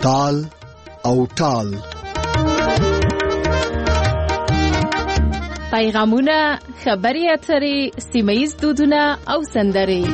تال او ټال. پیغامونه، خبري اترې، سیمه‌ییز دودونه او سندرې.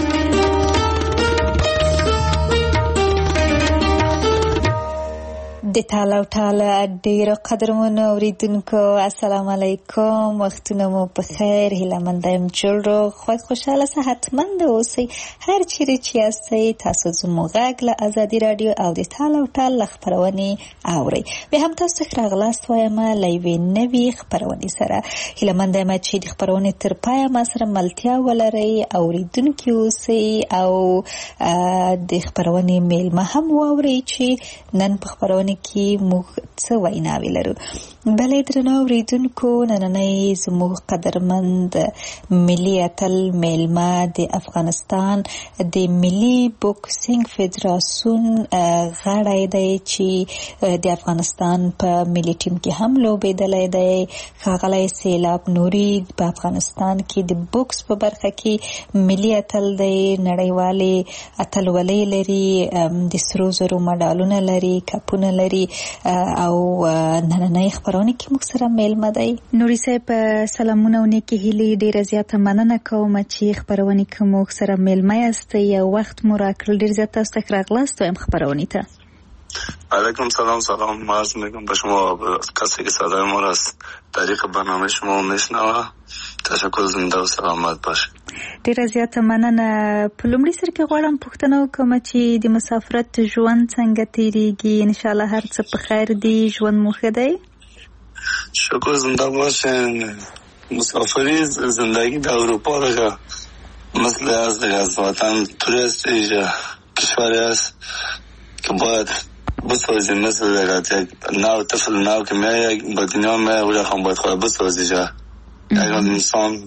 د تال او ټال ډیرو قدرمنو اوریدونکو السلام علیکم، وختونه مو په خیر، هیله مند یم جوړ خوښ خوشاله صحتمند اوسئ. هر چیرې چې یاستئ تاسو زموږ غږ له ازادي رادیو او د تال او ټال خبرونه اورئ. به هم تاسو راغلاست وایم له یوې نوې خبرونه سره. هیله مند یم چې د خبرونه تر پای ما سره ملتیا ولرئ، اوریدونکو اوسئ او د خبرونه میلمه هم واورئ چې نن په خبرونه کې موږ څه ویناوی لرو. بلې درنو اوریدونکو، نننۍ زموږ قدرمند ملي اتل میلمه د افغانستان د ملي بوکسینګ فدراسیون غړی دی چې د افغانستان په ملي ټیم کې هم لوبېدلی دی. ښاغلی سیلاب نوري په افغانستان کې د بوکس په برخه کې ملي اتل دی، نړیوالې اتلولۍ لري، د سرو زرو مډالونه لري، کپونه لري او نننۍ خبرونه کې موږ سره میلمه دی. نوري صاحب سلامونه او نیکی هیلې، ډیره زیاته مننه کوم چې خبرونه کې موږ سره میلمه یاستئ او وخت مو راکړل. ډیر زیات تاسو ته راغلاست وایم خبرونه ته. علیکم سلام عرض میکنم به شما کسی که صدای ما را از طریق برنامه شما میشنوه. تشکر، زنده و سلامت باشه. ډیره زیاته مننه. په لومړي سر کې غواړم پوښتنه وکړم چې د مسافرت ژوند څنګه تیریږي؟ ان شاء الله هر څه په خیر دی، ژوند مو ښه دی؟ شکر، زنده باشین. مسافری زندگی در اروپا دیگه مثل از وطن توریست کشوری است که باید بسازیم، مثل یک نو طفل نو که میای با دنیا میای اولا خواهم باید خواهد بسازی جا اگر انسان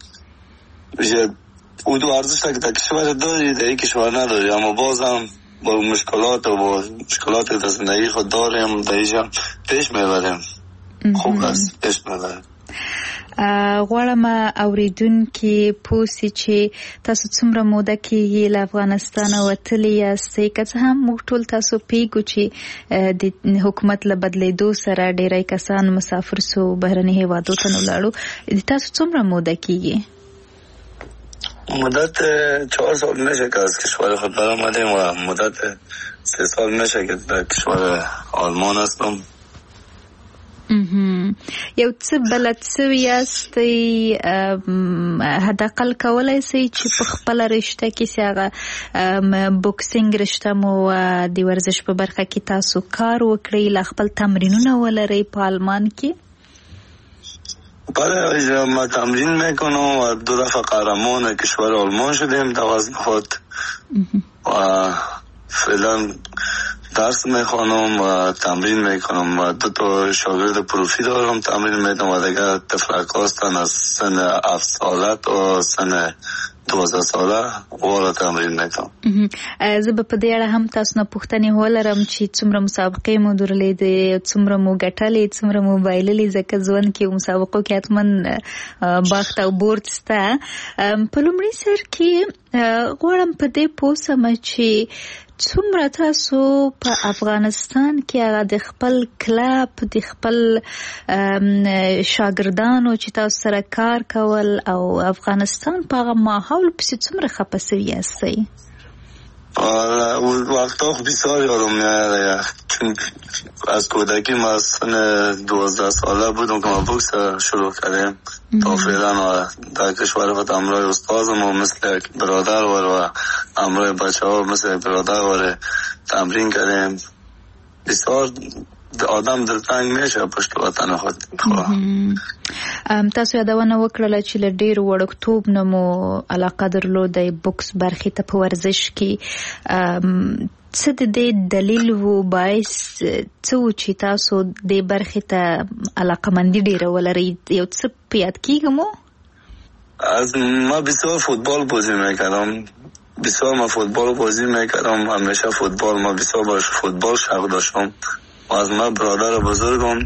او دو ارزش که در کشور داری در این کشور نداری، اما بازم با مشکلات و با مشکلات که در زندگی خود داریم در اینجا پیش میبریم. خوب است، پیش میبریم. غواړم اوریدونکي پوسی چې تاسو څومره موده کېږي له افغانستان وتلي یاستئ؟ که څه هم موږ ټول تاسو پیږو چې د حکومت له بدلیدو سره ډیری کسان مسافر سو بهرني هیوادو ته ولاړو. تاسو څومره موده کېږي؟ مدت 4 سال میشه که از کشور خود برآمدیم و مدت 3 سال میشه که در کشور آلمان هستم. یو څه بلد سوي یاستئ؟ حداقل کولی سئ چې په خپله رشته کې چې هغه بوکسینګ رشته مو د ورزش په برخه کې تاسو کار وکړئ، لا خپل تمرینونه ولرئ په آلمان کې؟ بله، ما تمرین میکنم و 2 دفعه قهرمان کشور آلمان شدیم در وزن خود و فعلا درس میخوانم و تمرین میکنم و 2 تا شاگرد پروفی دارم، تمرین میدم و دیگه طفلک هستن از سن 7 ساله تا سن 12 ساله والا تمرین میکنم. زه به په دې اړه هم تاسو نه پوښتنې ولرم چې څومره مسابقې مو درلودې دي، څومره مو ګټلې، څومره مو بایللې، ځکه ژوند کې مسابقو کې حتما بخت او بورد شته. په لومړي سر کې غواړم په دې پوه شم چې څومره تاسو په افغانستان کې هغه د خپل کلب، د خپل شاګردانو چې تاسو سره کار کول او افغانستان په هغه ماحول پسې څومره خفه سوي یاستئ؟ وقتا بسیار یادم میاد، چون از کودکی ما سن 12 ساله بودم که ما بوکس شروع کردیم تا فعلا در کشور خود همراه استادم و مثل برادر و همراه بچه ها مثل برادر و تمرین کردیم. بسیار آدم دلتنگ میشه پشت وطن خود. تاسو یادونه وکړله چې له ډېر وړکتوب نه مو علاقه درلوده بوکس برخې ته په ورزش کې. څه د دې دلیل و، باعث څه و چې تاسو دې برخې ته علاقه‌مندي ډېره ولرئ؟ یو څه په یاد کېږي مو؟ ما بسیار فوتبال بازی میکردم، همیشه فوتبال، ما بسیار باش فوتبال شوق داشتم و از ما برادر بزرگم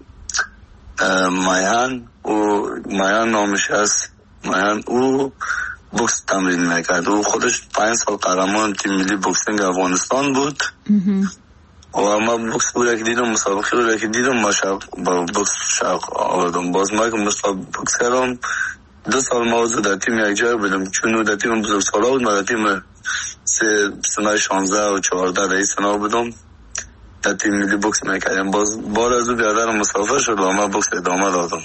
مایان نامش است، مایان او بوکس تمرین میکرد. او خودش 5 سال قهرمان تیم ملی بوکسینگ افغانستان بود و ما بوکس بود که دیدم، مسابقه بود که دیدم، ما با بوکس شوق آوردم. باز ما که بوکس کردم 2 سال ما در تیم یک جای بودم، چون در تیم بزرگسالا بود. ما در تیم سنای 16 و 14 رئیس سنا بودم، در تیم ملی بوکس میکردیم. باز بار از او بیادرم مسافر شد و ما بوکس ادامه دادم.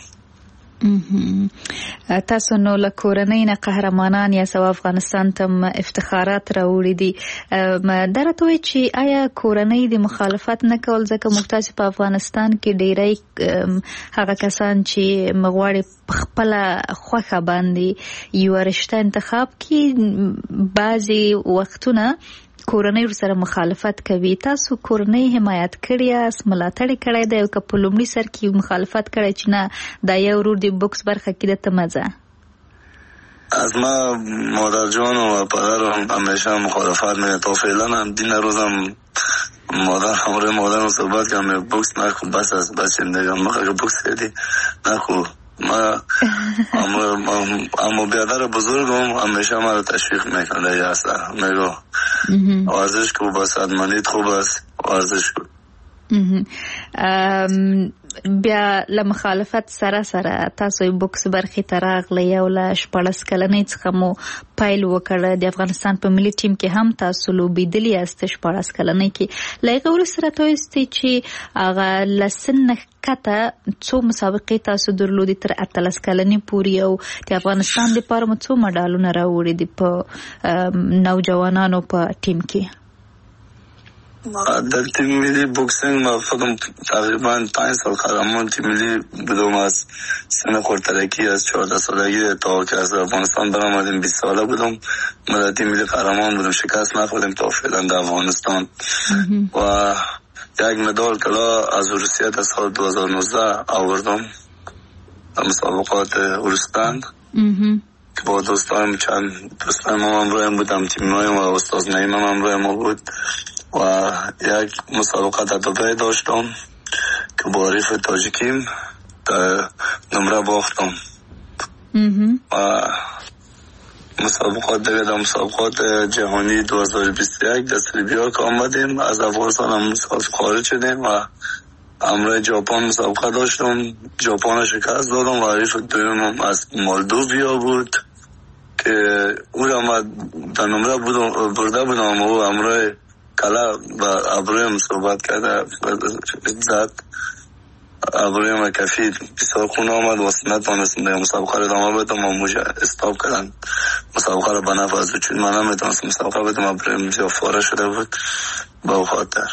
تاسو نو له کورنۍ نه قهرمانان یا سو افغانستان ته افتخارات راوړي دي. درته وایي چې آیا کورنۍ د مخالفت نه کول، ځکه موږ تاسو په افغانستان کې ډیری هغه کسان چې مغواړي خپل خوخه باندې یو رشته انتخاب کی، بعضی وختونه کورنۍ سره مخالفت کوي. تاسو کورنۍ حمایت کړی اس ملاتړ کړی دی او په لومړي سر کې مخالفت کړی چې نه دا یو ورور دی بوکس برخه کې د تمزه؟ از ما مادر جان و پدرم همیشه مخالفت میکنه. تا فعلا هم دین روزم مادرم صحبت کردم بوکس نکو، بس از بچه نگم مخواهی بوکس کردی نکو. اما بیادر بزرگم همیشه ما رو تشویق میکنه. یه اصلا میگو ورزش کو، با صحتمندیت خوب است، ورزش کو. بیا له مخالفت سره تاسو بوکس برخې ته راغلی او له 14 کلنۍ څخه مو پیل وکړ. د افغانستان په ملي ټیم کې هم تاسو لوبېدلي یاست 14 کلنۍ کې. له هغې وروسته تاسو چې هغه له سن نه کته څو مسابقې تاسو درلودې تر 18 کلنۍ پورې، او د افغانستان لپاره مو څو مډالونه راوړي دي په نوجوانانو په ټیم کې؟ در تیم ملی بوکسینگ ما فکرم تقریبا 5 سال قهرمان تیم ملی بودم. از سن خردترکی از 14 سالگی تا که از افغانستان برآمدیم 20 ساله بودم. ما در تیم ملی قهرمان بودم، شکست نخوردیم تا فعلا در افغانستان. و یک مدال طلا از روسیه در سال 2019 آوردم در مسابقات روسپند که با دوستان چند دوستان ما همراه بودم، تیم نایم و استاد نعیم هم همراه ما بود. و یک مسابقه در دبی داشتم که با حریف تاجیکیم در نمره باختم. و مسابقات دیگه در مسابقات جهانی 2021 در سربیا که آمدیم، از افغانستان هم خارج شدیم و همراه ژاپن مسابقه داشتم. ژاپن شکست دادم و حریف دویم از مالدوویا بود که او را ما در نمره برده بودم. او همراه کلا با ابرویم صحبت کرده، زد ابرویم کفید بسیار خون آمد و نتوانستم در مسابقه را ادامه بدم و موجه استاپ کردن مسابقه را به نفع از او، چون من نمیتونستم مسابقه بدم، ابرویم بسیار فاره شده بود با خاطر.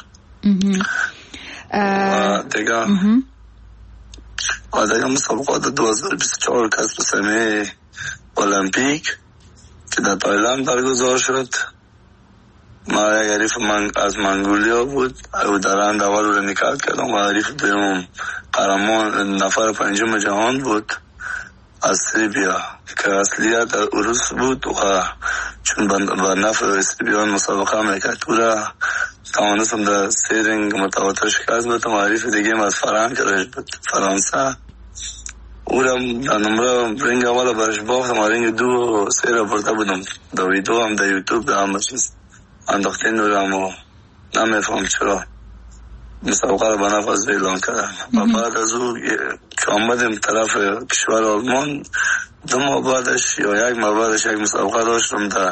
و دیگه مسابقات 2024 کسب سهمیه المپیک که در تایلند برگزار شد. ما یک حریف از منگولیا بود، او در راند اول رو نکات کردم و حریف دویم قهرمان نفر 5 جهان بود از سربیا که اصلیت روس بود و چون به نفع سربیان مسابقه میکرد. او را توانستم در 3 رنگ متواتر شکست بدم. حریف دیگه از فرانسه او را در نمره رنگ اول برش باختم و رنگ 2 و 3 را برده بودم. در ویدیو هم در یوتیوب در همه چیز انداختین رو هم نمیفهم چرا مسابقه رو به نفع از اعلان کردن. و بعد از او که آمدیم طرف کشور آلمان، 2 ماه بعدش یا 1 ماه بعدش یک مسابقه داشتم در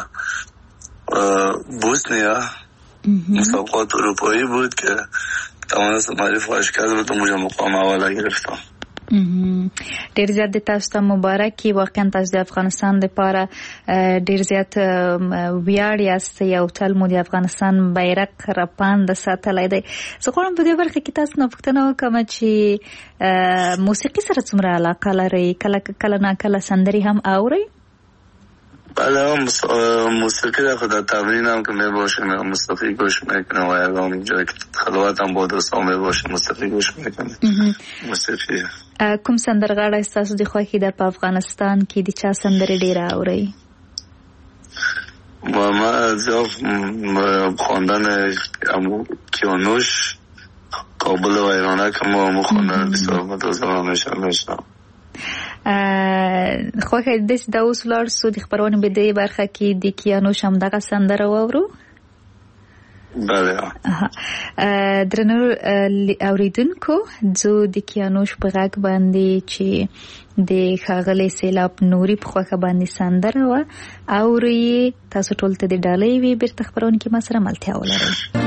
بوسنیا، مسابقات اروپایی بود که توانستم حریف و شکست بدم، اونجا مقام اول گرفتم. ډیر زیات د تاسو ته مبارکي. واقعا تاسو د افغانستان لپاره ډیر زیات ویاړ یاست. یو تل مو د افغانستان بیرغ رپاند ساتلی دی. زه غواړم په دې برخه کې تاسو نه پوښتنه وکړم چې موسیقي سره څومره علاقه لرئ؟ کله ناکله سندرې هم اورئ؟ بله، موسیقی را خود تمرین هم که می باشیم موسیقی گوش میکنم و یکم جایی که خلوت هم با دوستان می باشیم موسیقی گوش میکنم. موسیقی کوم سندرغاړی ستاسو د خوښې ده په افغانستان کې؟ د چا سندرې ډېره اورئ؟ ما زیاد خواندن کیانوش کابل و ایرانه که ما خواندن بسیار متوازم میشنم. خوښه داسې دا اوس ولاړ سو د خپرونې په دې برخه کې د کیانوش همدغه سندره واورو؟ بله. درنو اوریدونکو زه د کیانوش په غږ باندې چې د ښاغلي سیلاب نوري په خوښه باندې سندره وه اورئ. تاسو ټول ته د ډالۍ وي بیرته خپرونکي ما سره ملتیا ولرئ.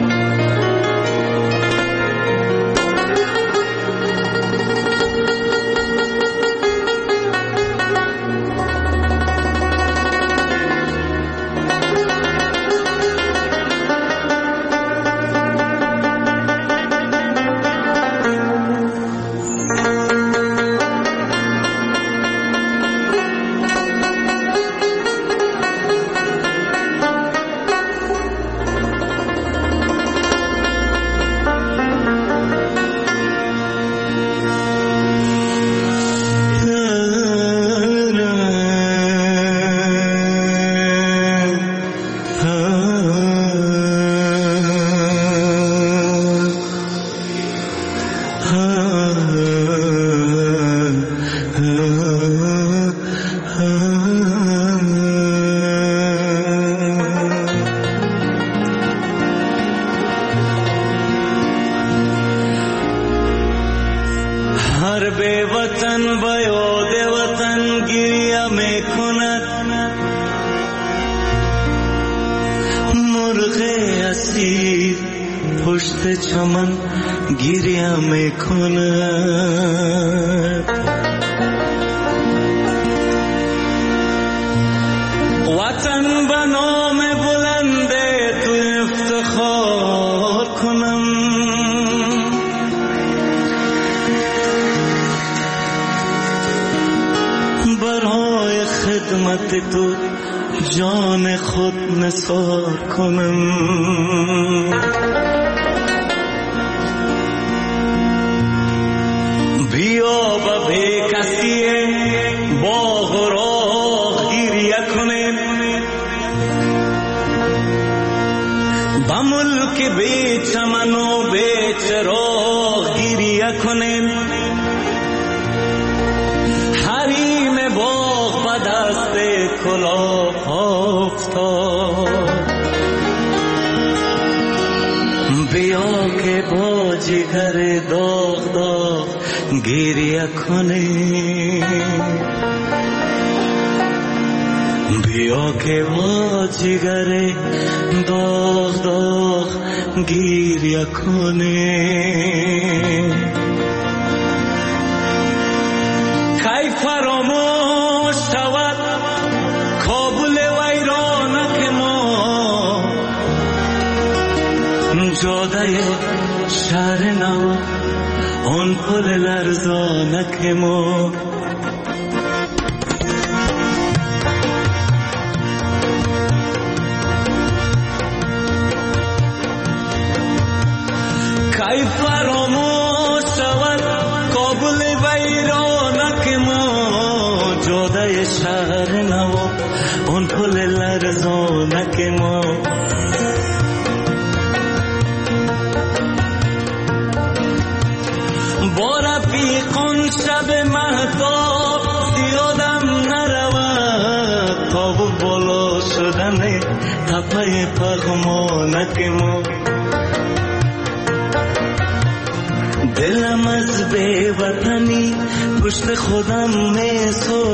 دلم از بی وطنی پشت خودم می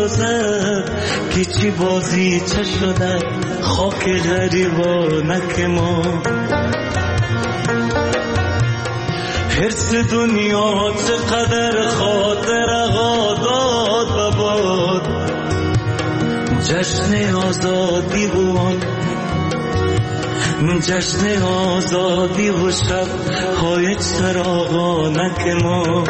سوزد که چی بازی چه شده خاک غریبانک ما حرص دنیا چقدر خاطر آداد بباد جشن آزادی بود جشن آزادی و شب های چراغانک ما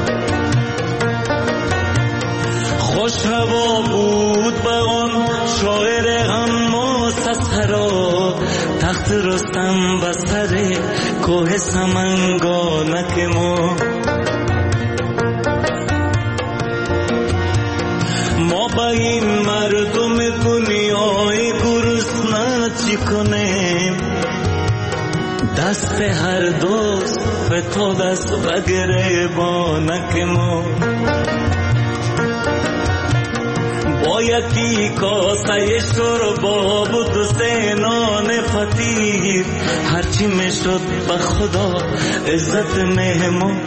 خوش هوا بود به آن شاعر اما سسرا تخت رستم بسر کوه سمنگانک ما ما با این مردم دنیای گرسنه چی کنیم دست هر دوست فتاد است و گریبانک ما با یکی کاسه شوربا بود سه نان فطیر هرچی میشد به خدا عزت مهمان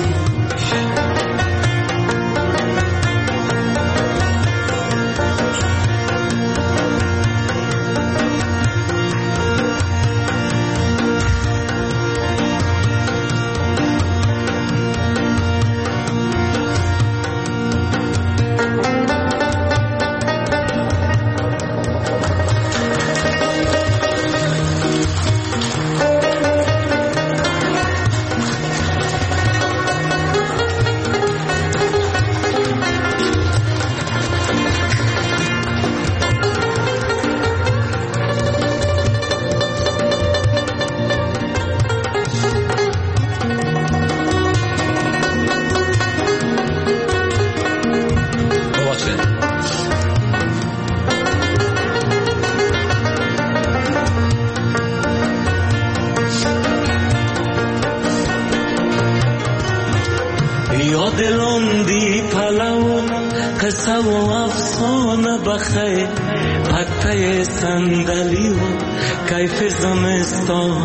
دلوندی پلو قصه و افسانه بخیر پته صندلی و کیف زمستان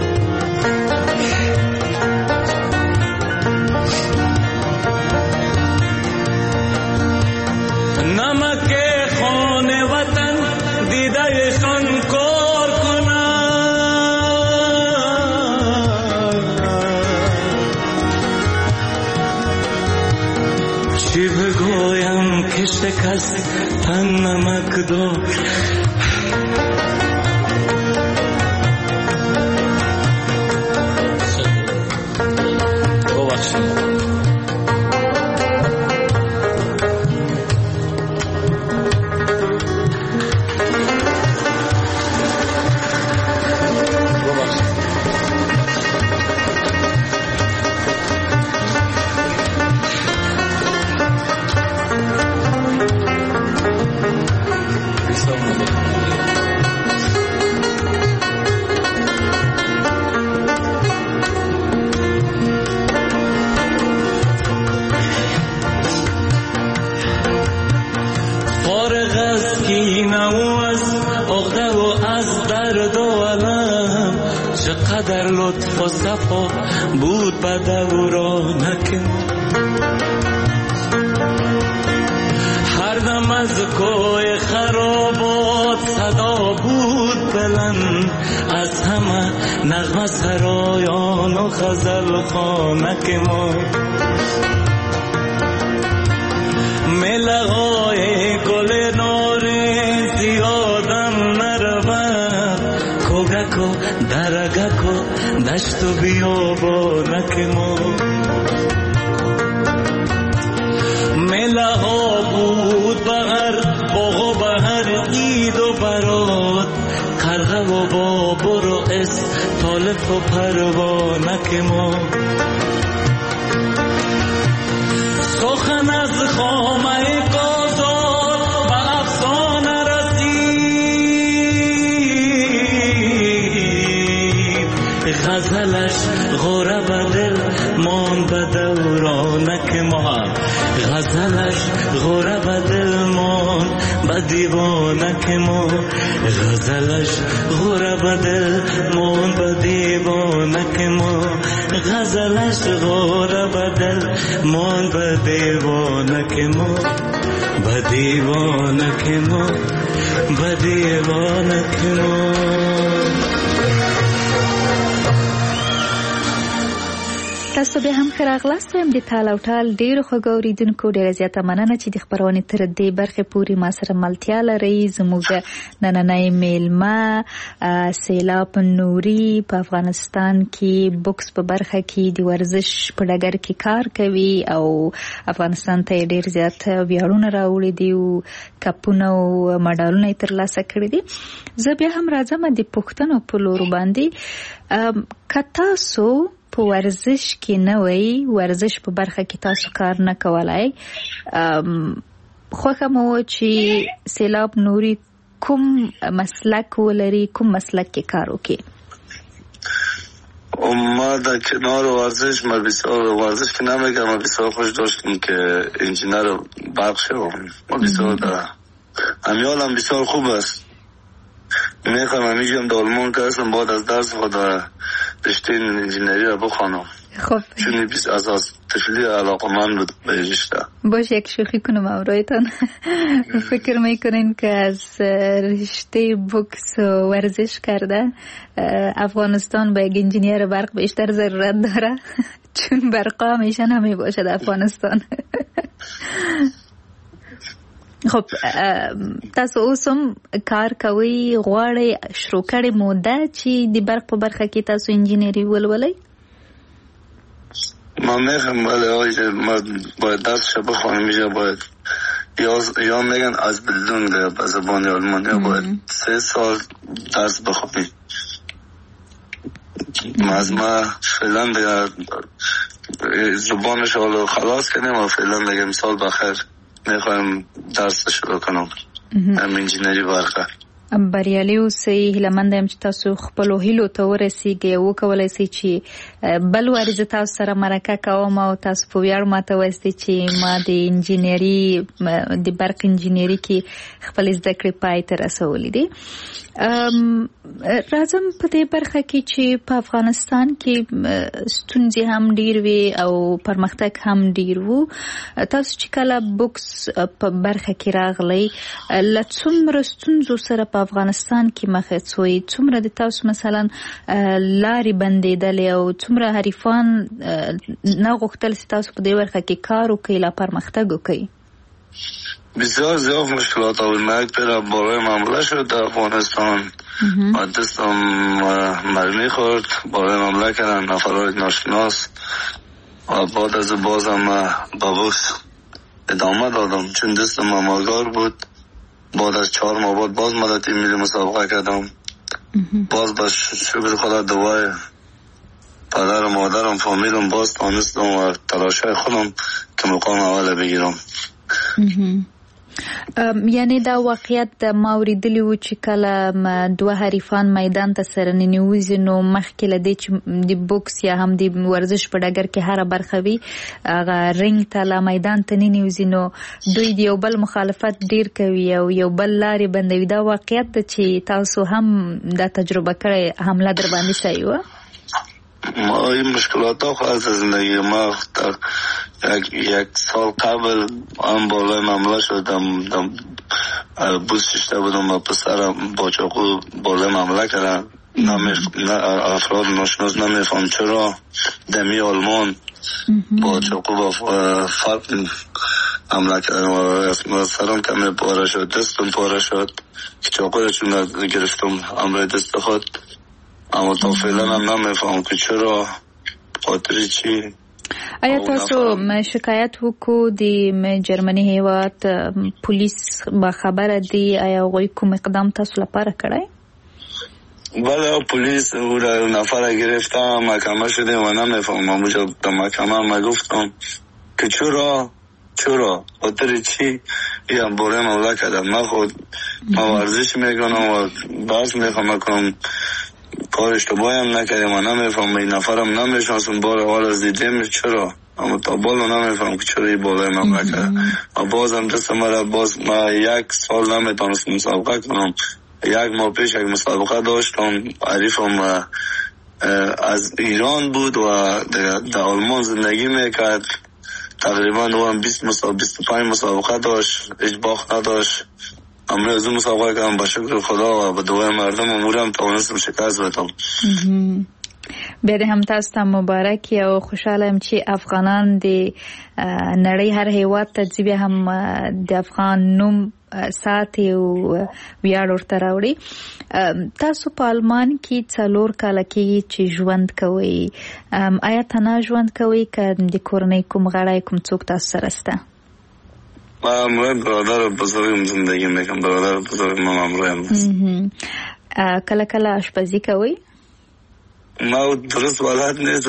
نمک خانه وطن دیدهشان کار چی بگویم که شکست تن نمک داشت چقدر لطف و صفا بود به دورانک هر دم از کوی خرابات صدا بود بلند از همه نغمه سرایان و غزل خانک ما ملغای گل نارنجی آدم نرود کوگکو درگکو دشت و بیابانک ما ملها بود بغر باغ و بهر عید و برات قرغه و بابر و طالب و پروانک ما سخن از خامه گازار به افسانه رسید غزلش غوره به دل مان به دورانک ما غزلش غوره به دل مان به دیوانک ما غزلش غوره به دل مان به دیوانک ما غزلش غوره به دل مان به دیوانک ما به دیوانک ما به دیوانک ما تاسو به هم خراغلاست ویم د تال او ټال ډیرو خوږو اوریدونکو ډیره زیاته مننه چې د خبرونې تر دې برخې پورې ما سره ملتیا لرئ. زموږ نننۍ میلمه سیلاب نوري په افغانستان کې بوکس په برخه کې د ورزش په ډګر کې کار کوي او افغانستان ته ډیر زیات ویاړونه راوړي دي او کپونه او مډالونه ترلاسه کړي دي. زه بیا هم راځم د پښتنو په لور باندې که تاسو په ورزش کې نه وای ورزش په برخه کې تاسو کار نه کولای خوښه مو چې سیلاب نوري کوم مسلک ولري کوم مسلک کې کار وکړي؟ ما در کنار ورزش ما بسیار ورزش که نمیگم ما بسیار خوش داشتیم که انجینر برق شدم. ما بسیار در امیال هم بسیار خوب است. میخوام همیجم در آلمان که هستم بعد از درس خود رشته انجینری را بخوانم. خب چون از طفلی علاقه من بود به رشته. باش یک شوخی کنم امرایتان. فکر میکنین که از رشته بوکس و ورزش کرده افغانستان با یک انجینیر برق بیشتر ضرورت داره؟ چون برقا همیشه نمی باشد افغانستان. خب تاسو اوسم کار کوي غواړئ شروع کړئ موده چې د برق په برخه کې تاسو انجینری ولولئ؟ ما میخوام ولی ما باید درسش بخوانم. اینجا باید یا میگن از بلدون به زبان آلمانی باید 3 سال درس بخونی. از ما فعلا دیگه زبانش رو خلاص کنیم و فعلا دیگه مثال بخیر میخوایم درس شروع کنم هم انجینری برقه. بریالي اوسئ. هیله یم چې تاسو خپلو هیلو ته ورسیږئ او وکولی سئ چې بل وارې زه تاسو سره مرکه کوم او تاسو په ویاړ ماته وایستئ چې ما د انجینري د برق انجینري کې خپلې زده کړې پای ته رسولې دي. راځم په دې برخه کې چې په افغانستان کې ستونزې هم ډیر وي او پرمختګ هم ډیر وو. تاسو چې کله بوکس په برخه کې راغلی له څومره ستونزو سره په افغانستان کې مخ شوئ؟ څومره د تاسو مثلا لارې بندېدلې او څومره حریفان نه غوښتل چې تاسو په دې برخه کې کار وکړئ لا پرمختګ وکړئ؟ بسیار زیاد مشکلات آمد. من یک پیر بالای معامله شد در افغانستان و دستم مرمی خورد. بالای معامله کردن نفرهای ناشناس و بعد از بازم با بوکس ادامه دادم چون دستم آماگار بود. بعد از 4 ماه بعد باز مدتی ملی مسابقه کردم. باز با شکر خدا دوای پدر و مادرم فامیلم باز تانستم و تلاشه خودم که مقام اول بگیرم. یعنی دا واقعیت د ما اوریدلی و چې کله 2 حریفان میدان ته سره ننوځي نو مخکې له دې چې د بوکس یا هم د ورزش په ډګر کې هره برخه وي هغه رنګ ته له میدان ته ننوځي نو دوی د یو بل مخالفت ډیر کوي او یو بل لارې بندوي. دا واقعیت ده چې تاسو هم دا تجربه کړئ، حمله در باندې شوې وه؟ ما این مشکلات ها خواهد زندگی ما یک سال قبل هم بالای معامله شدم بوس ششته بودم و پسرم با چاقو بالای معامله کردن. افراد ناشناس نمیفهم چرا دمی آلمان با چاقو با فرق حمله کردن و سرم کمی پاره شد، دستم پاره شد که چاقو را چون گرفتم امروی دست خود. اما تا فعلا هم نمیفهم که چرا خاطر چی. آیا تاسو شکایت وکړو د جرمني هیواد پولیس با خبره دی؟ آیا هغوی کوم اقدام تاسو لپاره کړی؟ بله پلیس او را نفر گرفته محکمه شده و نمیفهم. اونجا در محکمه ما گفتم که چرا خاطر چی این باره مولا کردم. من خود ورزش میکنم و بحث میخوام کنم کار اشتباهی هم نکردیم و نمیفهم. این نفرم نمیشناسم بار اول از دیدیم چرا، اما تا بالا نمیفهم که چرا این بالای من نکرد و بازم دست مرا باز ما 1 سال نمیتونستم مسابقه کنم. 1 ماه پیش یک مسابقه داشتم، حریفم از ایران بود و در آلمان زندگی میکرد. تقریبا او هم 25 مسابقه داشت، هیچ باخت نداشت. امروز از اون مسابقه کردم با شکر خدا و به دعای مردم امورم توانستم شکست بدم. بیا د هم تاسو ته مبارک او خوشاله یم چې افغانان د نړۍ هر هیواد ته ځي بیا هم د افغان نوم ساتي او ویاړ ورته راوړي. تاسو په آلمان کې 4 کاله کېږي چې ژوند کوئ. آیا تنها ژوند کوئ که د کورنۍ کوم غړی کوم څوک تاسو سره شته؟ من برادر بزرگم زندگی میکنم. برادر بزرگ من امرویم هست. کله کله آشپزی کوئ؟ ما درست بلد نیستم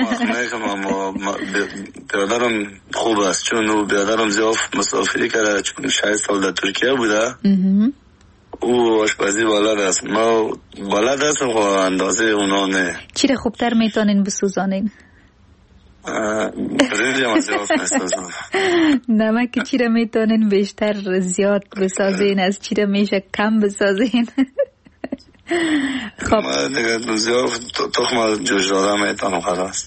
اما برادرم خوب است چون برادرم زیاد مسافری کرده چون 6 سال در ترکیه بوده. او آشپزی بلد است. ما بلد هستم خب اندازه اونا نه. چی را خوبتر میتونین بسوزانین؟ خیلی هم زیاد میسازم. نمک چی را میتونین بیشتر زیاد بسازین، از چی را میشه کم بسازین؟ خب دیگه زیاد تخم جوش دادم میتونم خلاص.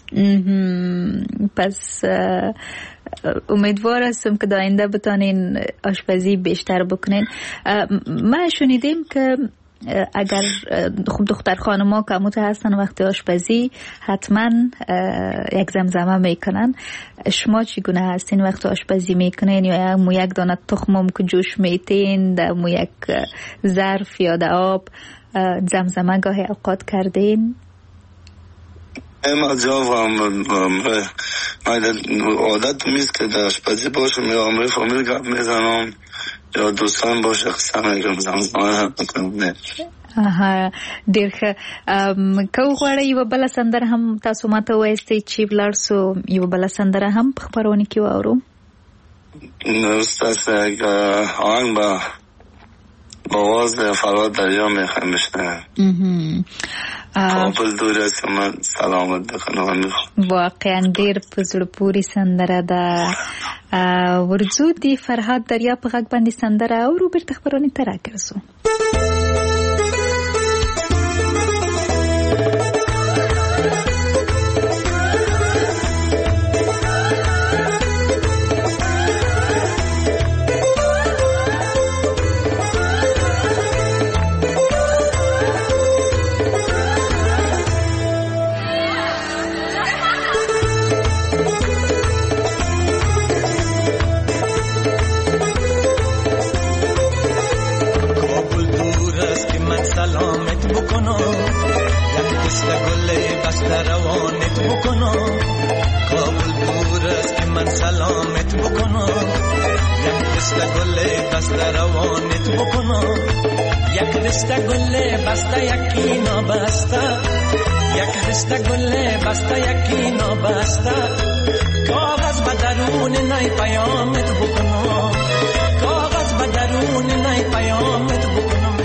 پس امیدوار هستم که آینده بتانین آشپزی بیشتر بکنین. ما شنیدیم که اگر خب دختر خانما که مت هستن وقتی آشپزی حتما یک زمزمه میکنن. شما چگونه هستین وقتی آشپزی میکنین؟ یا مو یک دانه تخمم که جوش میتین در مو یک ظرف یا در آب زمزمه گاهی اوقات کردین؟ ما جواب عادت میست که در آشپزی باشم یا عمره فامیل گپ میزنم یا دوستان باشه قسم میگم زمزمه میکنم. آها ډیر ښه. که وغواړئ یوه بله سندره هم تاسو ماته ووایستئ چې ولاړ سو یوه بله سندره هم په خپرونه کې واورو. ستاسو یک آهنگ با آواز فرهاد دریا میخوایم بشنویم. کابل دور است که من سلامت بکنم. واقعا ډیر په زړه پورې سندره ده. ورځو د فرهاد دریا په غږ باندې سندره اورو، بیرته خپرونې ته راګرځو. روانت بکنم کابل دور است که من سلامت بکنم یک دسته گل بسته روانت بکنم یک دسته گل بسته یکی نابسته یک دسته گل بسته یکی نابسته کاغذ به درون نی پیامت بکنم کاغذ به درون نی پیامت بکنم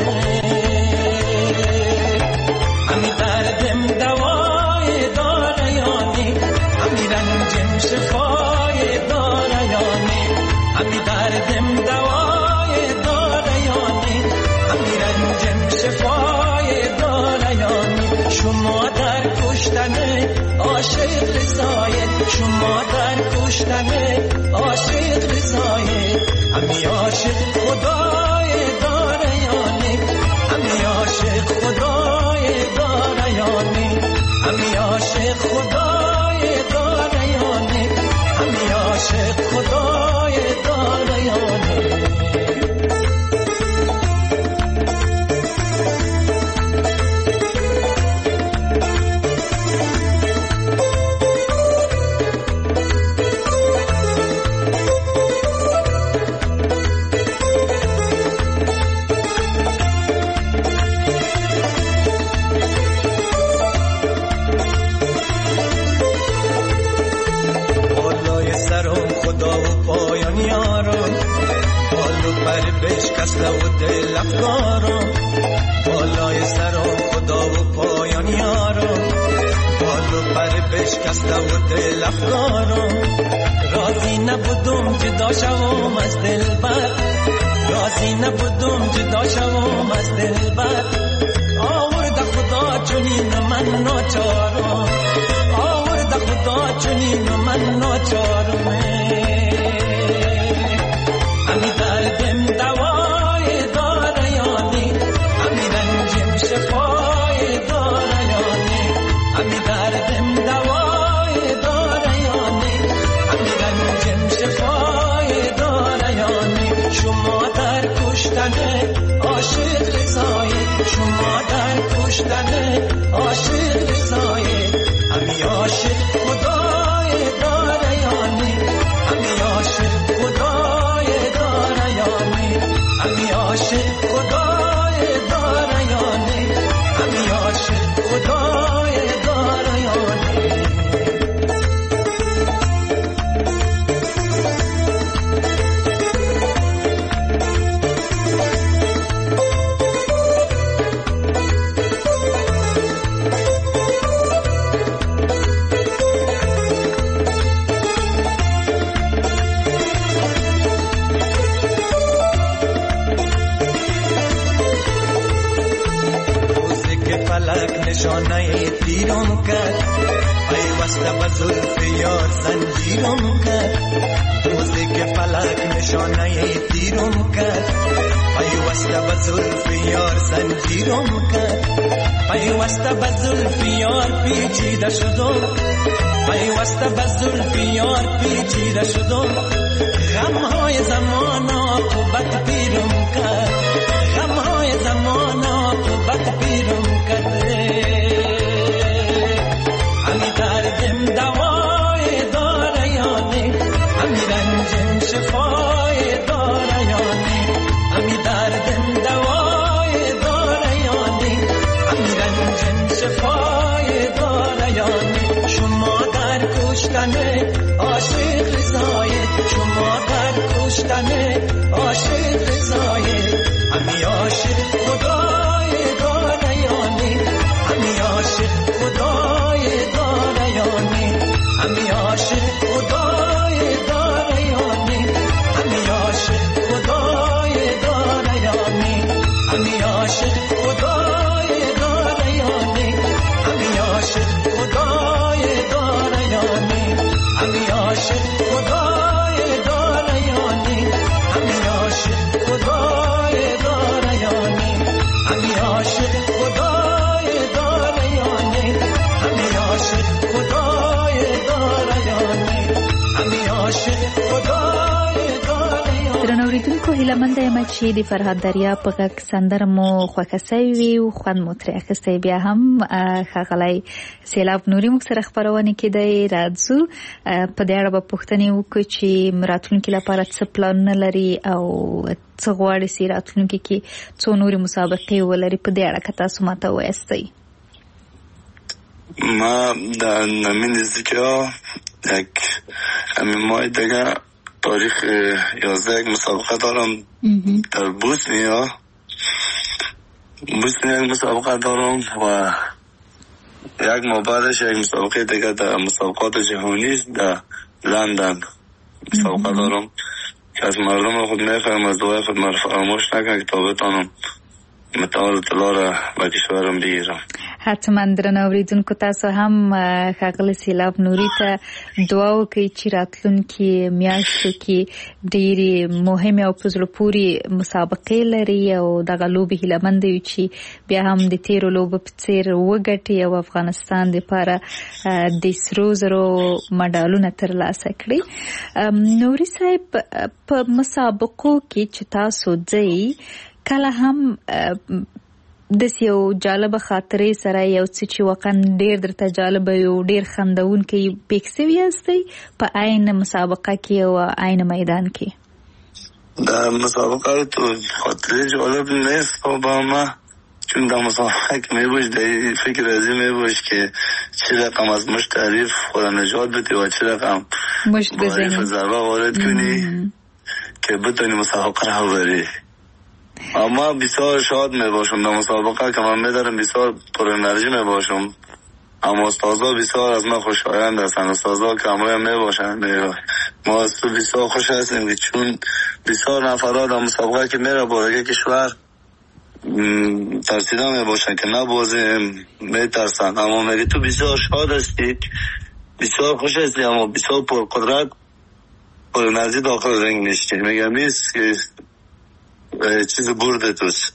همی دردم دوای داره یانی همی رنجم شفای داره یانی همی دردم دوای داره یانی همی رنجم شفای داره یانی شما در کشتن عاشق رضایت شما در کشتن عاشق رضایت همی عاشق خدای داره یانی همی عاشق خدای داره یانی همی عاشق خدای داره یانی همی عاشق خدای داره یانی بشکسته و دل افکارم بالای سرم خدا و پایان یارم بالو پر بشکسته و دل افکارم راضی نبودم جدا شوم از دلبر راضی نبودم جدا شوم از دلبر آورده خدا چنین من ناچارم آورده خدا چنین من ناچارم همی دردم دوای داره یانی همی رنجم شفای داره یانی همی دردم دوای داره یانی همی رنجم شفای داره یانی شما در کشتن عاشق رضایت شما در کشتن عاشق رضایت همی عاشق خدای داره یانی همی عاشق خدای داره یانی همی عاشق خدای داره یانی همی عاشق خدای داره یانی نشانه تیرم کرد پیوسته به زلف یار زنجیرم کرد روزی که فلک نشانه تیرم کرد پیوسته به زلف یار زنجیرم کرد پیوسته به زلف یار پیچیده شدم پیوسته به زلف یار پیچیده شدم غمهای زمان عاقبت پیرم کرد غمهای زمان عاقبت پیرم کرد همی دردم دوای داره یانه همی رنجم شفای داره یانه همی دردم دوای داره یانه همی رنجم شفای داره یانه شما در کشتن عاشق رضایه شما در کشتن عاشق رضایه همی عاشق خدای داره یانه همی عاشق خدای داره یانه همی عاشق خدای داره یانه همی عاشق خدای داره یانه همی عاشق خدای داره یانه همی عاشق خدای داره یانه همی عاشق خدای داره یانه همی عاشق خدای داره یانه همی عاشق خدای داره یانه همی عاشق خدای داره یانه همی عاشق خدای داره یانه. درنوریدونکو هیله مند یم چې د فرهاد دریا په غږ سندره مو خوښه سوې وي او خوند مو ترې اخیستی. بیا هم ښاغلی سیلاب نوري موږ سره خپرونې کې دی. راځو په دې اړه به پوښتنې وکړو چې راتلونکي لپاره څه پلانونه لري او څه غواړي چې راتلونکي کې څو نورې مسابقې ولري. په دې اړه که تاسو ماته ووایستئ. ما در نمی نزدیکی یک همین ماه دیگه تاریخ 11 یک مسابقه دارم در بوسنیا یک مسابقه دارم و یک ماه بعدش یک مسابقه دیگه در مسابقات جهانی در لندن مسابقه دارم که از مردم خود میخوایم از دعای خود من فراموش نکنم که تا بتانم متعال طلا را به کشورم بگیرم. حتما درنو اوریدونکو تاسو هم ښاغلي سیلاب نوري ته دعا وکړئ چې راتلونکي میاشتو کې ډېرې مهمې او په زړه پورې مسابقې لري او دغه لوبې هیلهمنده یو چې بیا هم د تېرو لوبو په څېر وګټي او افغانستان دپاره د سرو زرو مډالونه ترلاسه کړي. نوري صاحب په مسابقو کې چې تاسو ځئ کله هم داسې یو جالبه خاطرې سره یو څه چې واقعا ډېر درته جالبه یو ډېر خندونکی پیښ سوي یاستئ په عین مسابقه کې او عین میدان کې؟ در مسابقه تو خاطره جالب نیست با ما چون در مسابقه که میبوش در فکر ازی میبوش که چه رقم از مشت حریف خدا نجات بده و چه رقم با حریف ضربه وارد کنی که بتونی مسابقه رو بری. اما بسیار شاد می باشم در مسابقه که من میدارم بسیار پر انرژی می باشم. اما استازا بسیار از من خوشایند هستند. استازا که همراه می باشند ما از تو بسیار خوش هستیم چون بسیار نفرات در مسابقه که میره بارگه کشور ترسیده می باشند که نبازیم میترسند. اما میگه تو بسیار شاد هستی بسیار خوش هستی اما بسیار پر قدرت پر انرژی داخل رنگ نشتی. میگم نیست که چیز برده توست.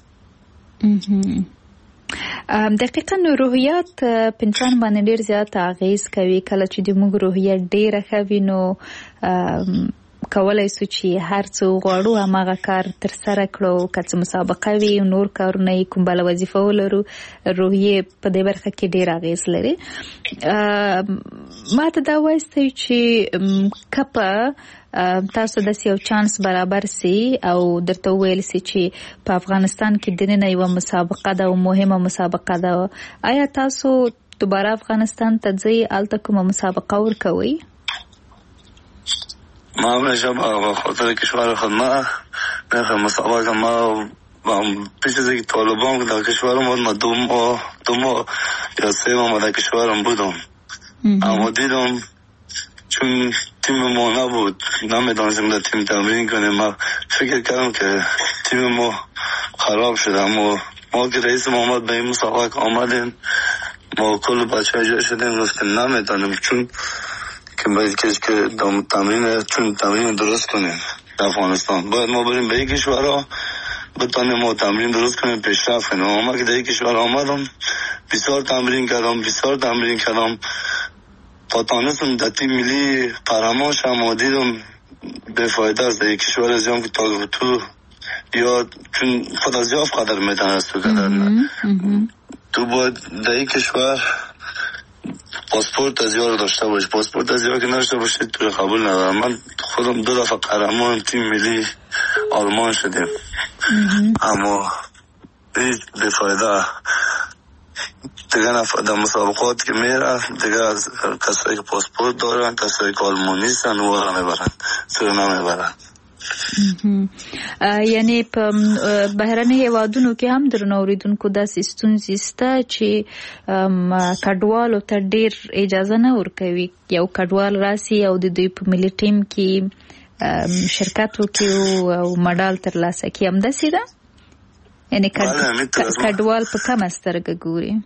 دقیقاً روحیات په انسان باندې ډېر زیات اغیز کوي. کله چې د موږ روحیه ډېره ښه وي نو کولی سو چې هر څه غواړو هماغه کار ترسره کړو. که څه مسابقه وي نور کارونه یې کوم بله وظیفه ولرو روحیې په دې برخه کې ډېر اغیز لري. ما ته دا وایستئ چې که په تاسو داسې یو چانس برابر سي او درته وویل سي چې په افغانستان کې دننه یوه مسابقه ده او مهمه مسابقه ده، آیا تاسو دوباره افغانستان ته ځئ هلته کومه مسابقه ورکوئ؟ ما همیشه به خاطر کشور خود ما نخواهم مسابقه ما پیش از اینکه طالبان در کشورم بود ما دو ماه یا 3 ماه در کشورم بودم اما دیدم چون تیم ما نبود نمیدانستیم در تیم تمرین کنیم. ما فکر کردم که تیم ما خراب شده اما ما که رئیس محمد به این مسابقه آمدیم ما کل بچه ها جا شدیم گفتیم نمیتونیم چون که باید که تمرین درست کنیم در افغانستان باید ما بریم به یک کشورها بتونیم ما تمرین درست کنیم پیشرفت کنیم. ما که در یک کشور آمدم بسیار تمرین کردم تا تانستم در تیم ملی قهرمان شدم و دیدم بفایده است در یک کشور ازیام که تا تو یا چون خود از یاف قدر میتونست تو قدر نه تو باید در یک کشور پاسپورت از یار داشته باشه. پاسپورت از یار که نداشته باشه تو قبول ندارم. من خودم 2 دفعه قهرمان تیم ملی آلمان شدیم اما هیچ بفایده دیگه در مسابقات که میره دیگه از کسایی که پاسپورت دارن کسایی که آلمانی هستن و را میبرن سر نمیبرن. یعنی په بهرني هیوادونو کې هم درنه اوریدونکو داسې ستونزې شته چې کډوالو ته ډیر اجازه نه ورکوي. یو کډوال راسي او د دوی په ملي ټیم کې شرکت وکړي او مډال ترلاسه کړي. همداسې ده؟ یعنی کډوال په کومه سترګه ګوري؟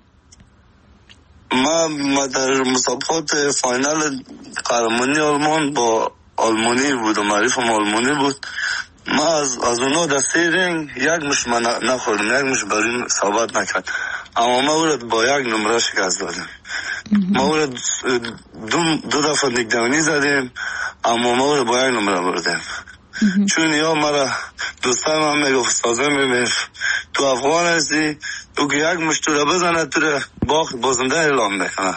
ما در مسابقات فاینال قهرمانی آلمان با آلمانی بود و معرفم آلمانی بود. ما از اونا در 3 رنگ یک مش من نخوردم، یک مش بریم ثابت نکرد اما ما اورد با 1 نمره شکست دادیم. ما اورد 2 دفعه نگدانی زدیم اما ما اورد با 1 نمره بردیم. چون یا مرا دوستان هم میگفت سازه میگفت تو افغان هستی تو که 1 مش تو را بزنه تو را بازنده اعلام میکنه.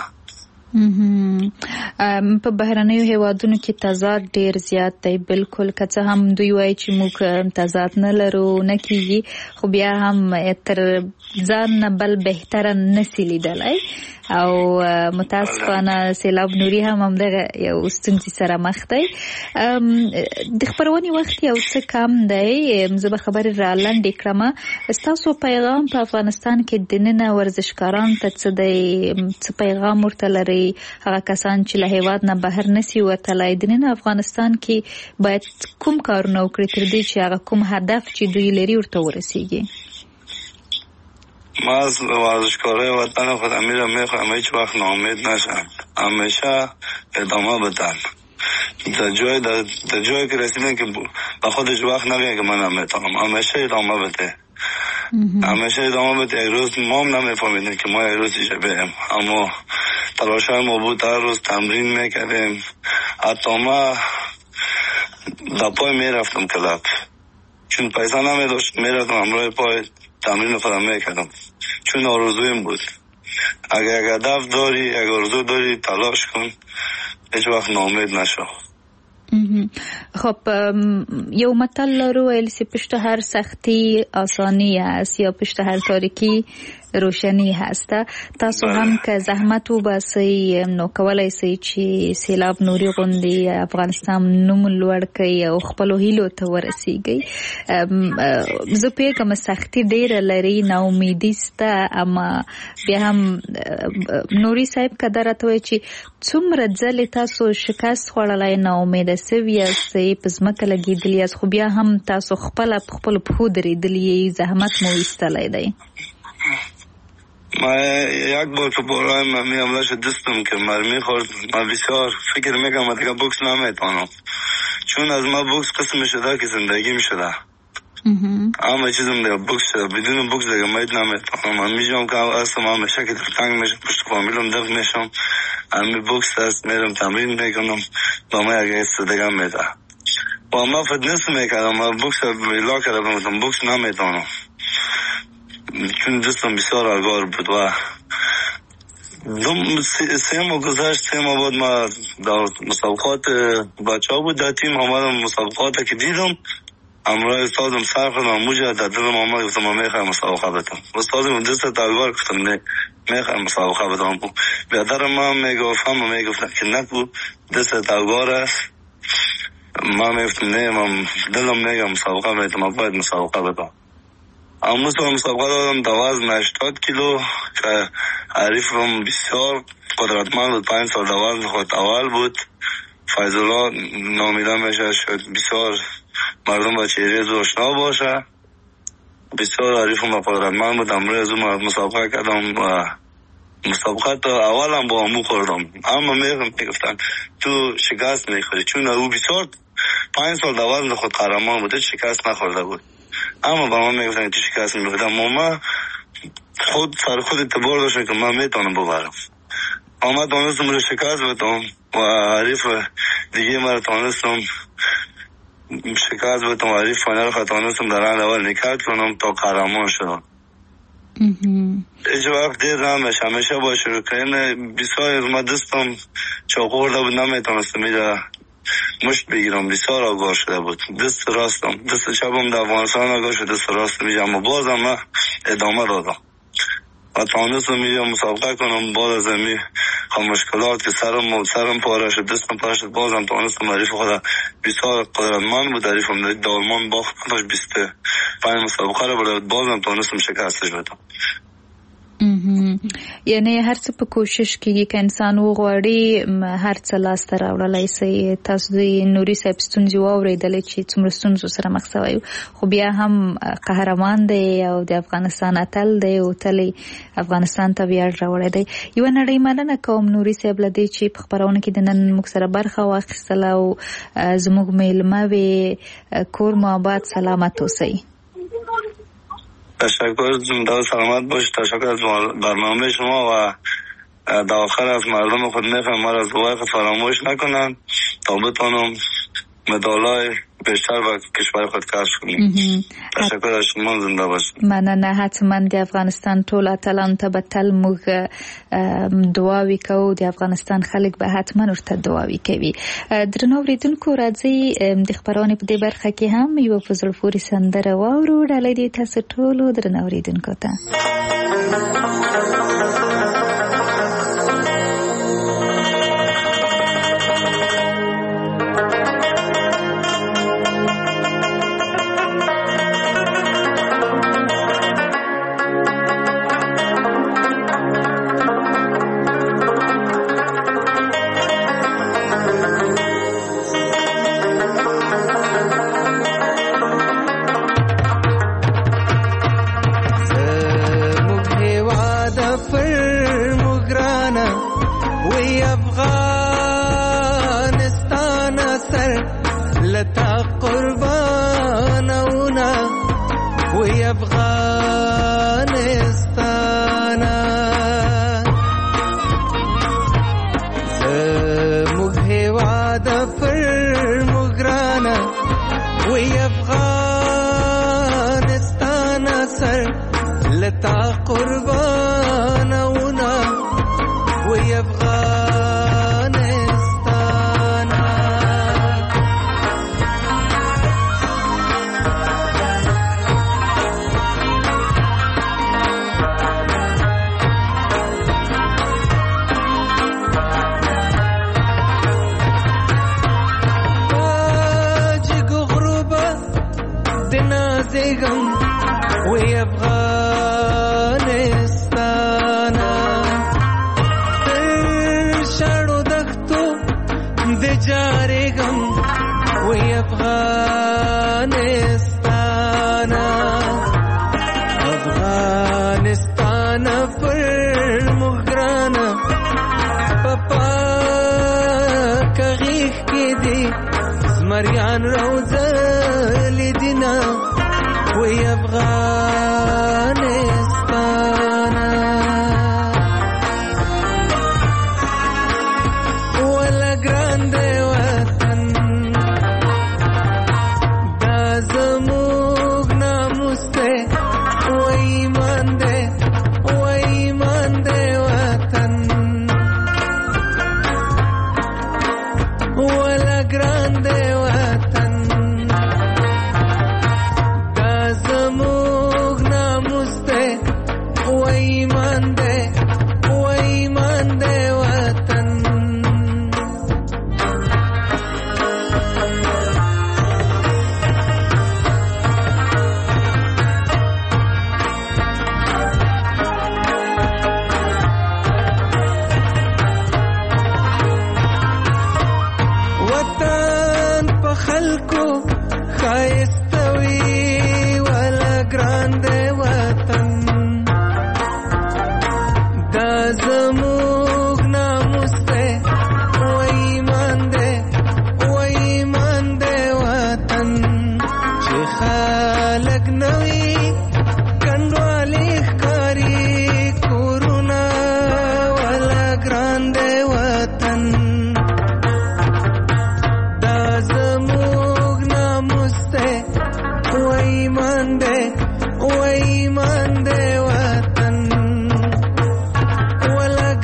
په بهرنیو هیوادونو کې تضاد ډیر زیات دی. بالکل که څه هم دوی وایي چې موږ تضاد نه لرو نه کیږي خو بیا هم تر ځان نه بل بهتره نسی لیدلی او متاسفانه سیلاب نوري هم همدغه یو ستونزې سره مخ دی. د خبرونې وخت یو څه کم دی. زه به خبرې را لنډې کړم. ستاسو پیغام په افغانستان کې دننه ورزشکاران ته څه دی؟ څه پیغام ورته لري؟ هغه کسان چې له هیواد نه بهر نسی وتلی دننه افغانستان کې باید کوم کارونه وکړي تر دې چې هغه کوم هدف چې دوی لري ورته ورسیږي؟ ما از ورزشکارای وطن خود میخواهم هیچ وقت ناامید نشن، همیشه ادامه بدن. در جایی که رسیدن که با خودش وقت نگه که من نمیتونم، همیشه ادامه بده. همیشه ادامه بده. یک روز ما هم نمیفهمیدیم که ما یک روز ایجا بریم اما تلاشای ما بود. هر روز تمرین میکردیم. حتی ما در پای میرفتم کلاب چون پیسه نمیداشت میرفتم همراه پای تمرین خودم میکردم چون آرزویم بود. اگر هدف داری اگر آرزو داری تلاش کن، هیچ وقت ناامید نشو. خب یو متل لرو ویل چې پشت هر سختی آسانی هست یا پشت هر تاریکی روشنی هست. تاسو هم که زحمت وباسئ نو کولای شئ چې سیلاب نوري غوندې افغانستان نوم لوړ کړئ او خپلو هیلو ته ورسیږئ. زه پوهېږم سختي ډېره لري، ناامیدي شته، اما بیا هم نوري صاحب که دا راته وایي چې څومره ځلې تاسو شکست خوړلی، ناامیده سوي یاستئ، په ځمکه لګېدلي یاست، خو بیا هم تاسو خپله په خپلو پښو درېدلي، زحمت مو ایستلی دی. ما یک بار که بالای من حمله شد دستم که مرمی خورد. من بسیار فکر میکنم دیگه بوکس نمیتونم چون از ما بوکس قسم شده که زندگی میشده. اما چیزم دیگه بوکس شده، بدون بوکس دیگه مید نمیتونم. من میجام که اصلا من همیشه که تنگ میشه پشت فامیلم دفت میشم، همی بوکس هست میرم تمرین میکنم با ما یک ایست دیگه میده. با ما فتنس میکردم، من بوکس بیلا کردم، بوکس نمیتونم چون دستم بسیار آگار بود. و 3 ماه گذشت، 3 ماه بعد ما در مسابقات بچه ها بود در تیم آمدم. مسابقات که دیدم امروز استادم سر خودم موجه در دلم آمد، گفتم من میخوایم مسابقه بدم. استادم دست آگار گفتم نه میخوایم مسابقه بدم. بیادر من میگفتم که نکو دست آگار است. من میگفتم نه، من دلم میگم مسابقه میدم، من باید مسابقه بدم. امروز مسابقه دادم در وزن 80 کیلو که حریفم بسیار قدرتمند بود، 5 سال در وزن خود اول بود. فیض‌الله نامیده میشه، شد بسیار مردم با چهره زو آشنا باشه. بسیار حریفم قدرتمند بود. امروز مسابقه کردم و مسابقات اولم با امو خوردم، اما میگفتن تو شکست میخوری، چون او بسیار 5 سال دوازن خود قهرمان بوده، شکست نخورده بود. اما با من میگفتن تو شکست میخوردم، ما خود سر خود اعتبار داشتم که من میتونم ببرم. اما تانستم رو شکست بدم و حریف دیگه مرا تانستم شکست بدم و حریف فاینال خود تانستم در راند اول نکات کنم تا قهرمان شدم. هیچ وقت دیر نمیشه، همیشه با شروع کردن بسیار از ما دستم چاقورده بود، نمیتونستم میره مشت بگیرم، بسیار آگاه شده بود. دست راستم، دست چپم در افغانستان آگاه شد، دست راستم میجم، اما بازم من ادامه دادم و تانستم میرم مسابقه کنم. باز از امی مشکلات که سرم پاره شد، دستم پاره شد، بازم تانستم. حریف خود بسیار قدرتمند بود، حریفم دالمان باخت 25 مسابقه رو برد، بازم تانستم شکستش بدم. یعنی هر څه په کوشش کېږي که انسان وغواړي هر څه لاسته راوړلی سي. تاسو د نوري صاحب ستونزې واورېدلې چې څومره ستونزو سره مخ سوی، خو بیا هم قهرمان دی او د افغانستان اتل دی او تل افغانستان ته ویاړ راوړی دی. یوه نړۍ مننه کوم نوري صاحب له دې چې په خپرونه کې د نن موږ سره برخه واخیستله او زموږ میلمه وې. کور مو آباد، سلامت اوسئ. تشکر، زنده سلامت باشید. تشکر از برنامه شما و در آخر از مردم خود میخوام ما را از دعای خود فراموش نکنن تا بتونم مدالای بیشتر و کشور خود کسب کنیم. تشکر از شما، زنده باشید. مننه. حتما د افغانستان ټول اتلانو ته به تل موږ دعاوې کوو، د افغانستان خلک به حتما ورته دعاوې کوي. درنو اورېدونکو، راځئ د خپرونې په دې برخه کې هم یوه په زړه پورې سندره واورو. ډالۍ دې تاسو ټولو درنو اورېدونکو ته.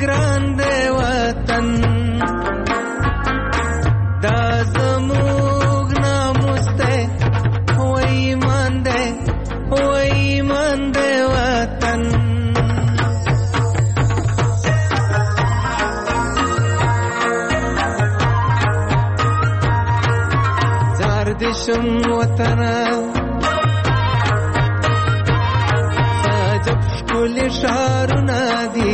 ګران دی وطن دا زموږ ناموس دی و ایمان دی وطن زار دشم وطنه سجب شکل شارونه دي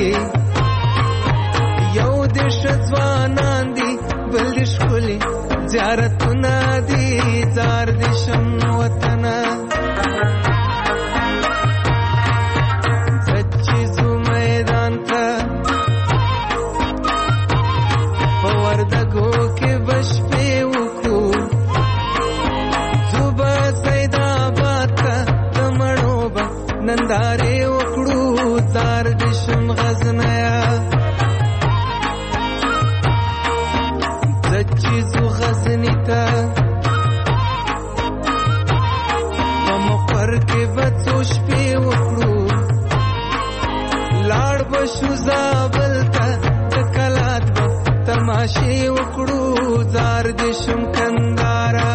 یو دش ځوانان دي بل شکل زیارتونه دي زار دشم وطنه زچیزو میدان ته په وردګو کې بشپې وکړو زوبه سیدآباد ته د مڼو به نندارې وکړو زار دشم غزنیا زچیزو غزنی ته په مقر کې به څو شپې وکړو لاړ به شو زابل ته د کلات به تماشې وکړو زار دشم کندهاره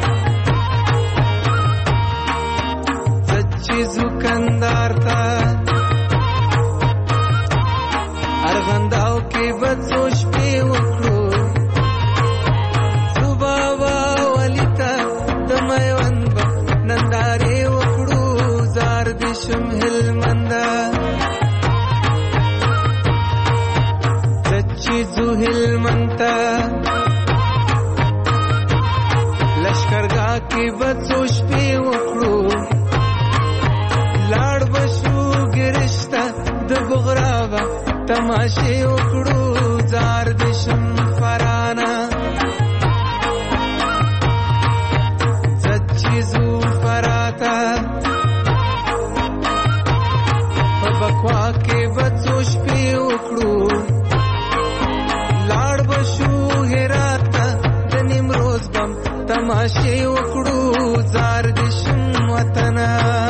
زچیزو کندهار ته ارغنداو کې به څو شپې وکړو صوبا ولی ته د میوند به نندارې وکړو زار دشم هلمنده زچیزو هلمند ته لشکرګاه کې به څو شپې وکړو لاړ به شو ګرشته د بغرا به تماشې وکړو زار دشم فرانه زچیزو فراته په بکوا کې به څو شپې وکړو لاړ به شو هرات ته د نیمروز بم تماشې وکړو زار دشم وطنه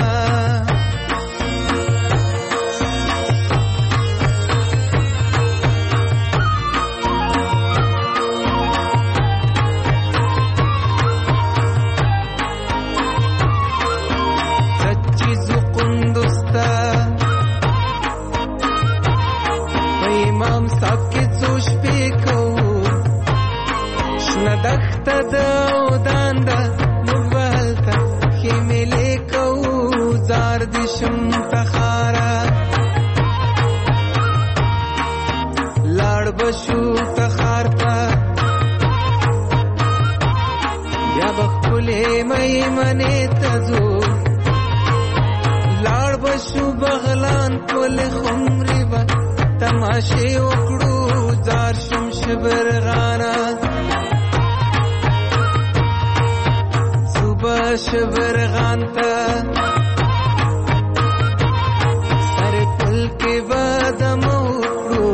دخته د ودان ده موږ هلته خیمې کوو زار دشم تخاره لاړ به شو تخار ته بیا به ښکلې میمنې ته ځو لاړ به شو بغلان پل خمرې به تماشې وکړو زار شم شبرغانه شبرغان ته سر پل کې به دم وکړو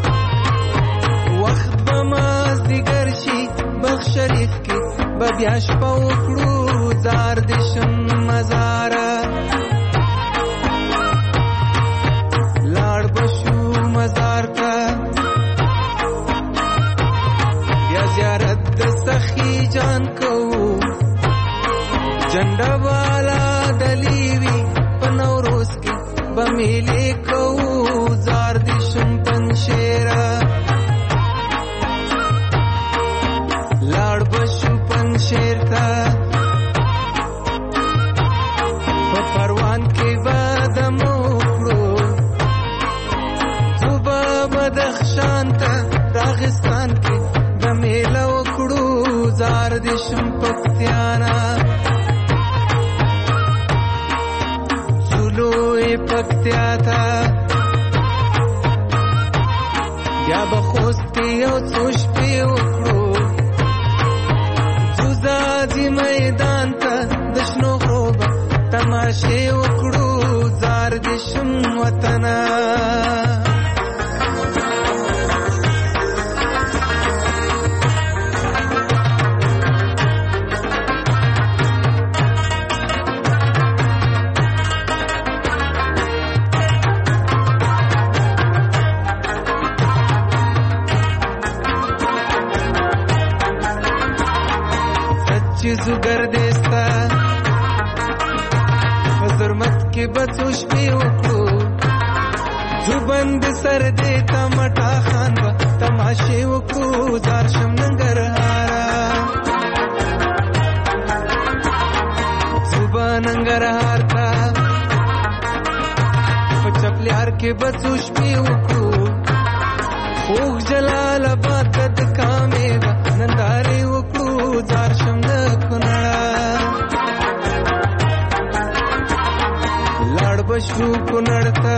وخت به مازدیګر شي بخت شریف کې به بیا شپه وکړو زار دشم مزاره لاړ به شو مزار ته بیا زیارت د سخي جان کوو جنډه والا دلیوی په نوروز کې به میلې کوو زار دشم پنشیره لاړ به شو پنشیر ته په پروان کې به دم وکړو ځو به بدخشان ته راغستان کې به میله وکړو زار دشم پکتیانا پکتیا تا بیا به خوست کې یو څو شپې وکړو ځوځي میدان ته د شنو غرو به تماشې وکړو زار دشم وطنه چیزو گردستا حضرمت کې بچوش پی وکړو زبند سر دې تمټا خان با تماشه وکړو زار شم ننګرهارا زبان ننګرهار تا پچپلیار کې بچوش پی وکړو خوږ جلال آباد د کامې نندارې وکړو زار شم د کونړ لاړ بشو کونړ ته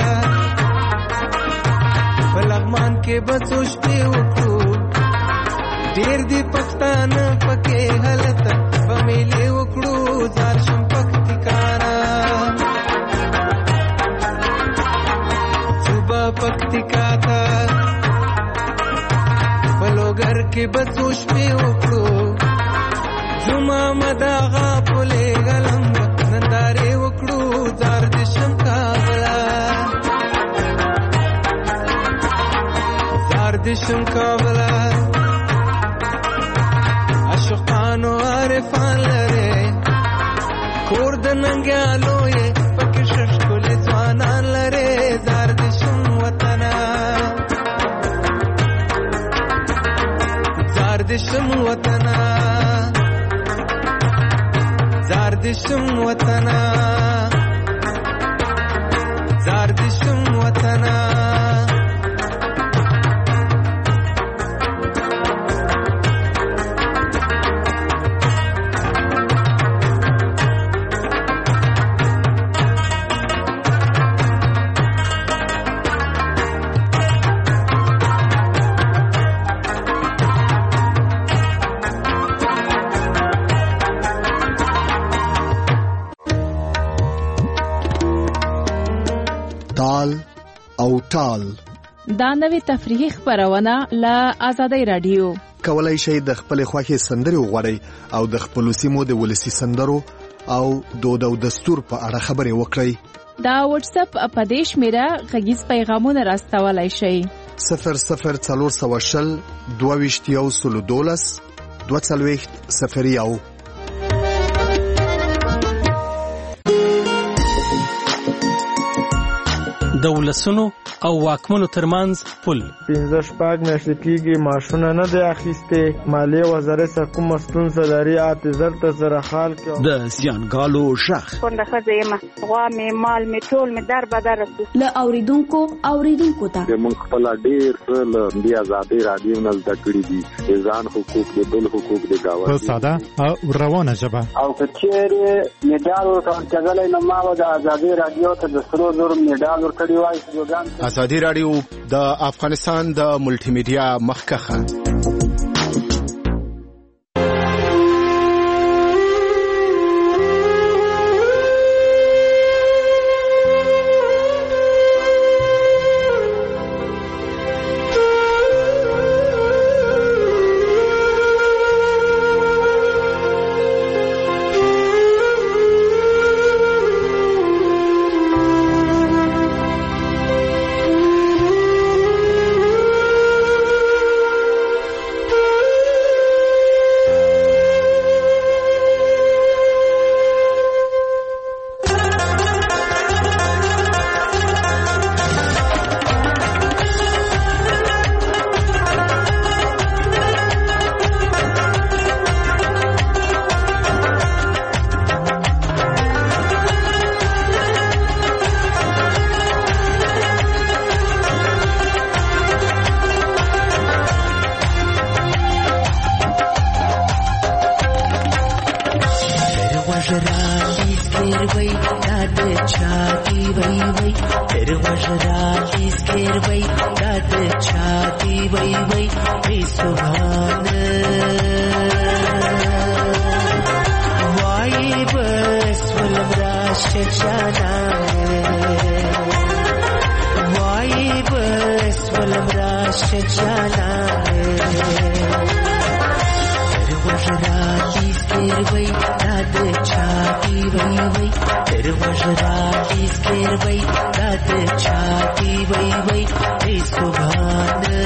په لغمان کې بچوش پی وکړو ډېر دي پښتانه پکې هلته په میلې وکړو زار شم پکتیکانا صوبه پکتیکا ته په لوګر کې بچوش پی وکړو زما مداغه پولې غلم نندارې وکړو زار دې شم کابلا زار دې شم کابلا عاشقانو عارفان لري کور د ننګیالو یې پکې ششکولې ځوانان لري زار دې شم وطنا زار دې شم وطنا زار دې شم وطنا زار دې شم وطنا تال او ټال دا نوې تفریحي خبرونه له آزادۍ رادیو. کولای شئ د خپل خوښي سندري وغوړئ او د خپل سیمو د ولسی سندرو او دود او دستور په اړه خبرې وکړئ. دا واتس اپ اپدیش میرا غږیز پیغامونه راستولای شئ. 00420 22 22 دولسونو او واکمنو ترمنځ پل 15 میاشتې کېږي معاشونه نه دی اخیسته. مالیه وزارت کوم ستونزه لري اعتذار ته زره خال کې د زیانګالو شخ پنده خزیمه غوا می مال می ټول می در بدر له اوریدونکو ته موږ خپل ډیر له دی آزادۍ رادیو نه زده کړی دي ځان حقوق د بل حقوق د گاوه په ساده او روانه ژبه او کچېره میډال ورکړل نو ما د آزادۍ رادیو ته د سرو زر میډال ورکړی وای. آزادۍ رادیو د افغانستان د ملټي میډیا مخکخه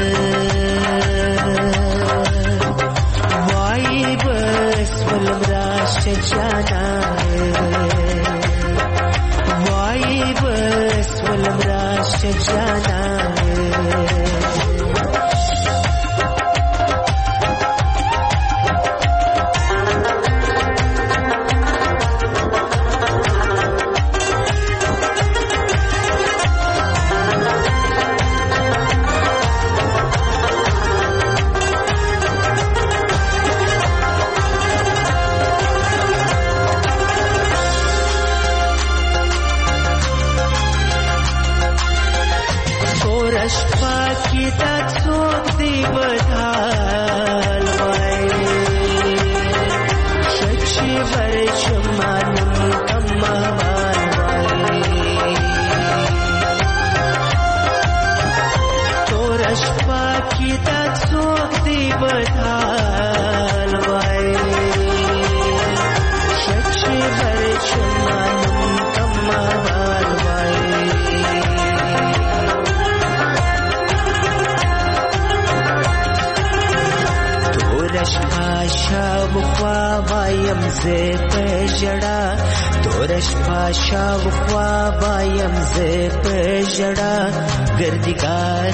Why bus will की तक सोखती बधाल वाई शच्ची बरचुनानुम कम्मावाल वाई तोरश पाशा बुख्वा बायम से पेजड़ा तोरश पाशा बुख्वा बायम से पेजड़ा गर्दिगार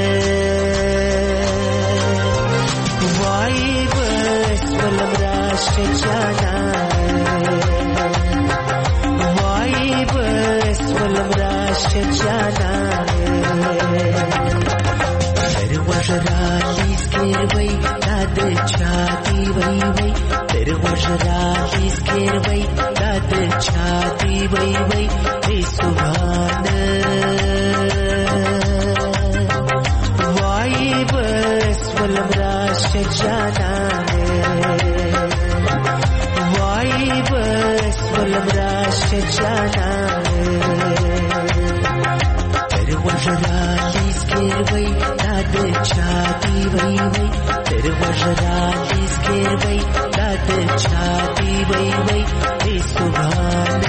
वाई बस वलम राष्ट्र जाना वाई बस वलम राष्ट्र जाना तेरे वजराली स्केर वई दाद छाती वई वई तेरे वजराली स्केर वई दाद छाती वई वई हे सुभान वाई बस वलम राष्ट्र जाना वाई बस वलम राष्ट्र जाना तेरे वजराली स्केर वई दाद छाती वई वई तेरे वजराली स्केर वई दाद छाती वई वई हे सुभान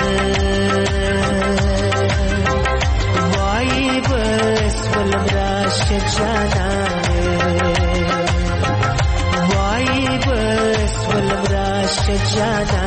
वाई बस वलम राष्ट्र जाना वाई बस वलम राष्ट्र जाना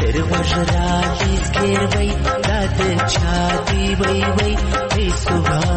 छाती वई वई हे सुभान